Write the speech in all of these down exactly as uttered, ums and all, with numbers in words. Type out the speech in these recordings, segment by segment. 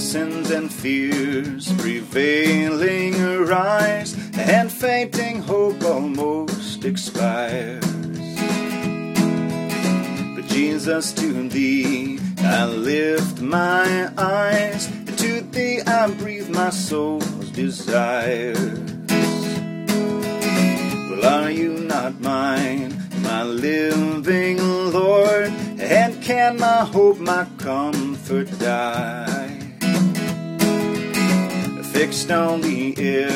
sins and fears prevailing arise, and fainting hope almost expires. But Jesus, to thee I lift my eyes, to thee I breathe my soul's desires. Well, are you not mine, my living Lord? And can my hope, my comfort die? Fixed on the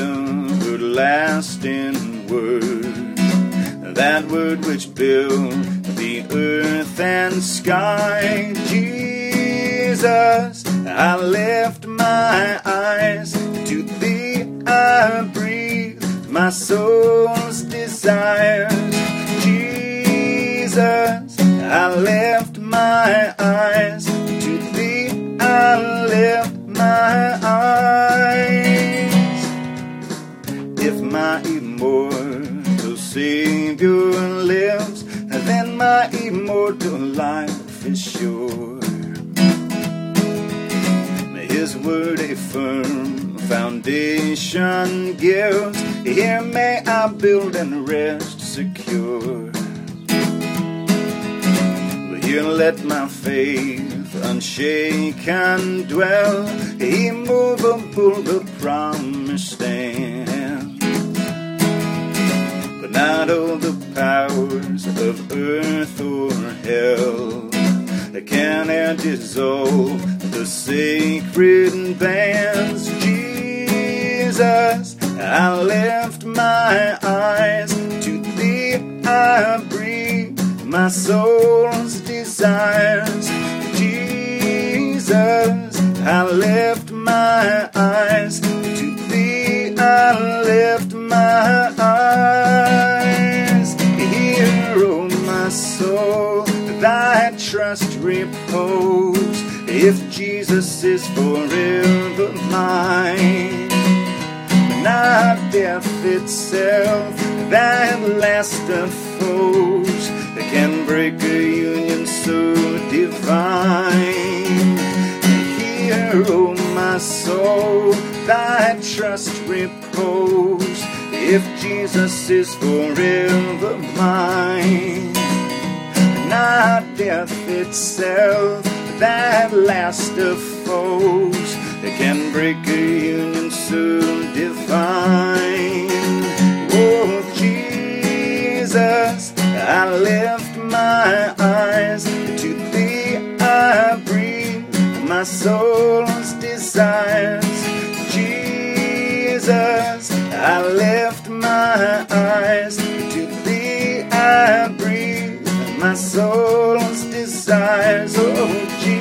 everlasting word, that word which built the earth and sky. Jesus, I lift my eyes, to thee I breathe my soul's desires. Jesus, I lift my eyes, to thee I lift my eyes. If my immortal Savior lives, then my immortal life is sure. His word a firm foundation gives, here may I build and rest secure. Here let my faith unshaken dwell, immovable the promise stand. But not all the powers of earth or hell can e'er dissolve the sacred bands. Jesus, I lift my eyes, to thee I breathe my soul's desires. Jesus, I lift my eyes, to thee I lift my eyes. Here, O my soul, thy trust repose, if Jesus is forever mine. Not death itself, that last of foes, can break a union so divine. Here, O my soul, thy trust repose, if Jesus is forever mine. Not death itself, that last of foes, can break a union so divine. Oh, Jesus, I lift my eyes, to thee I breathe my soul's desires. Jesus, I lift my eyes, to thee I breathe my soul's desires. Oh, Jesus.